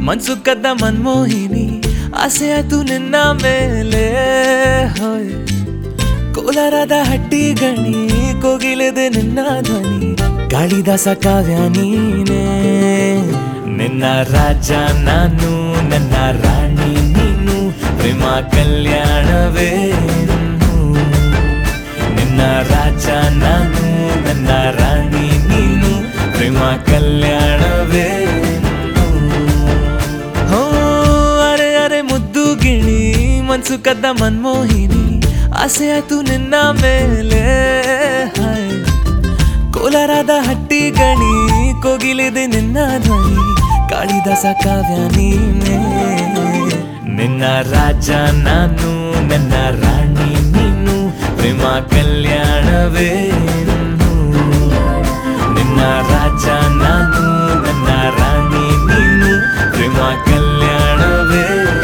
ಮನ್ಸು ಕದ್ದ ಮನ್ಮೋಹಿನಿ ಆಸೆ ಆಯ್ತು ನಿನ್ನ ಮೇಲೆ ಹೋಯ್ ಕೋಲಾರದ ಹಟ್ಟಿ ಗಣಿ ಕೋಗಿಲೆದೆ ನಿನ್ನ ಧ್ವನಿ ಕಾಳಿದಾಸ ಕಾವ್ಯ ನೀನೇ ನಿನ್ನ ರಾಜ ನಾನು ನನ್ನ ರಾಣಿ ನೀನು ಪ್ರೇಮ ಕಲ್ಯಾಣವೇ ನಿನ್ನ ರಾಜ ನಾನು ನನ್ನ ರಾಣಿ ನೀನು ಪ್ರೇಮ ಕಲ್ಯಾಣವೇ ಹೋ ಅರೆ ಅರೆ ಮುದ್ದು ಗಿಣಿ ಮನ್ಸು ಕದ್ದ ಮನ್ಮೋಹಿನಿ ಆಸೆ ಆಯ್ತು ನಿನ್ನ ಮೇಲೆ ಕೋಲಾರದ ಹಟ್ಟಿ ಗಣಿ ಕೋಗಿಲೆದೆ ನಿನ್ನ ಧ್ವನಿ ಕಾಳಿದಾಸ ಕಾವ್ಯ ನೀನೇ ನಿನ್ನ ರಾಜ ನಾನು ನನ್ನ ರಾಣಿ ನೀನು ಪ್ರೇಮ ಕಲ್ಯಾಣವೇ ನಿನ್ನ ರಾಜ ನಾನು ನನ್ನ ರಾಣಿ ನೀನು ಪ್ರೇಮ ಕಲ್ಯಾಣವೇ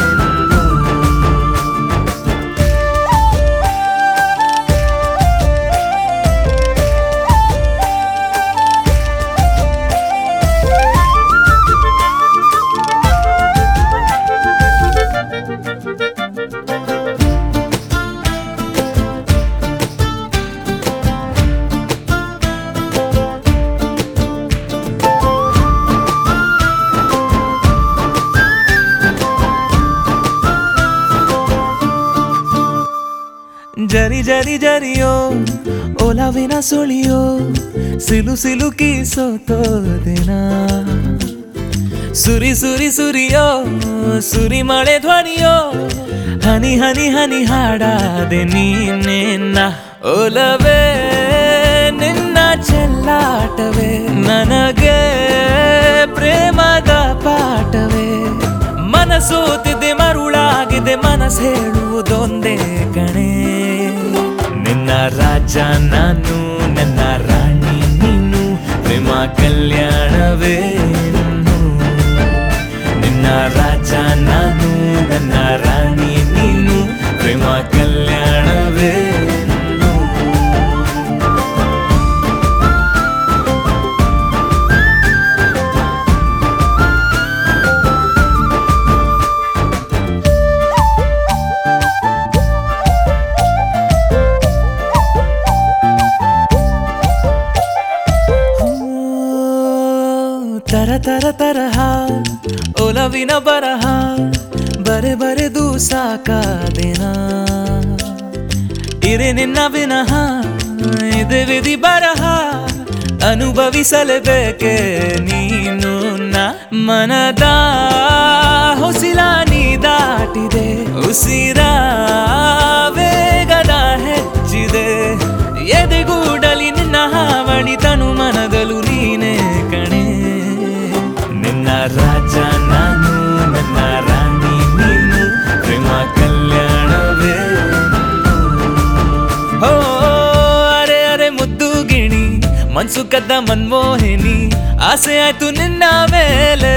ಜರಿ ಜರಿ ಜರಿಯೋ ಒಲವಿನ ಸುಳಿಯೋ ಸಿಲು ಸಿಲುಕಿ ಸೋತೋದೆನ ಸುರಿ ಸುರಿ ಸುರಿಯೋ ಸುರಿ ಮಳೆ ಧ್ವನಿಯೋ ಹನಿ ಹನಿ ಹನಿ ಹಾಡಾದೆ ನೀನೆನ್ನ ಒಲವೇ ನಿನ್ನ ಚೆಲ್ಲಾಟವೇ ನನಗೆ ಪ್ರೇಮದ ಪಾಠವೇ ಮನಸೋತಿದೆ ಮರುಳಾಗಿದೆ ಮನಸ್ಸು ಹೇಳುವುದೊಂದೇ ಕಣೆ ನಿನ್ನ ರಾಜ ನಾನು ನನ್ನ ರಾಣಿ ನೀನು ಪ್ರೇಮ ಕಲ್ಯಾಣವೇ ನಿನ್ನ ರಾಜ ನಾನು ನನ್ನ ರಾಣಿ ನೀನು ಪ್ರೇಮ ಕಲ್ಯಾಣವೇ ತರ ತರ ತರಹ ಒಲವಿನ ಬರಹ ಬರೆ ಬರೆದು ಸಾಕಾದೆನ ಇರೆ ನಿನ್ನ ವಿನಃ ಇದೆ ವಿಧಿ ಬರಹ ಅನುಭವಿಸಲೇಬೇಕೆ ನೀನು ಮನದ ಹೊಸಿಲ ನೀ ದಾಟಿದೆ ಉಸಿರ ವೇಗದ ಹೆಚ್ಚಿದೆ ಎದೆಗೂಡಲಿ ನಿನ್ನ ಹಾವಳಿ ತನು ಮನದಲು ನೀನೇ ಕಣೆ ನಿನ್ನ ರಾಜ ನಾನು ನನ್ನ ರಾಣಿ ನೀನು ಪ್ರೇಮ ಕಲ್ಯಾಣವೇ ಹೋ ಅರೆ ಅರೆ ಮುದ್ದು ಗಿಣಿ ಮನ್ಸು ಕದ್ದ ಮನ್ಮೋಹಿನಿ ಆಸೆ ಆಯ್ತು ನಿನ್ನ ಮೇಲೆ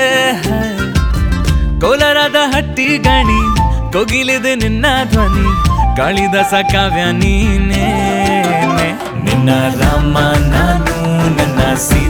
ಕೋಲಾರದ ಹಟ್ಟಿ ಗಣಿ ಕೋಗಿಲೆದೆ ನಿನ್ನ ಧ್ವನಿ ಕಾಳಿದಾಸ ಕಾವ್ಯ ನೀನೇ ನಿನ್ನ ರಾಮ ನಾನು ನನ್ನ